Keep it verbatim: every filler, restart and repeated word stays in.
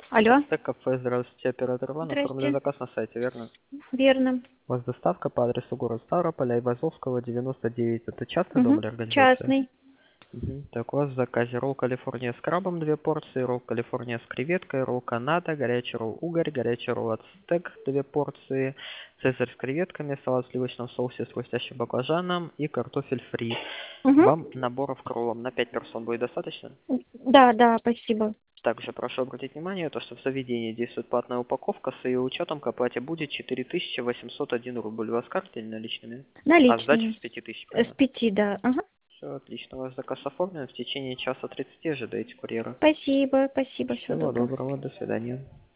Алло, Ацтек кафе, здравствуйте, оператор Иван. Оформили здрасте. заказ на сайте, верно? Верно. У вас доставка по адресу город Ставрополь, Айвазовского, девяносто девять. Это частный дом Угу. или организация? Частный. Мгм. Так, у вас в заказе ролл Калифорния с крабом две порции, ролл Калифорния с креветкой, ролл Канада, горячий ролл Угорь, горячий ролл Ацтек две порции, цезарь с креветками, салат в сливочном соусе с хрустящим баклажаном и картофель фри. Угу. Вам наборов к роллам на пять персон будет достаточно? Да, да, спасибо. Также прошу обратить внимание, то, что в заведении действует платная упаковка, с ее учетом к оплате будет четыре тысячи восемьсот один рубль. У вас картой или наличными? А сдача Наличные. с пяти тысяч, Э, С правильно? пяти, да. Ага. Все отлично, у вас заказ оформлен. В течение часа тридцати ожидаете курьера. Спасибо, спасибо, всего Всего доброго. доброго, до свидания.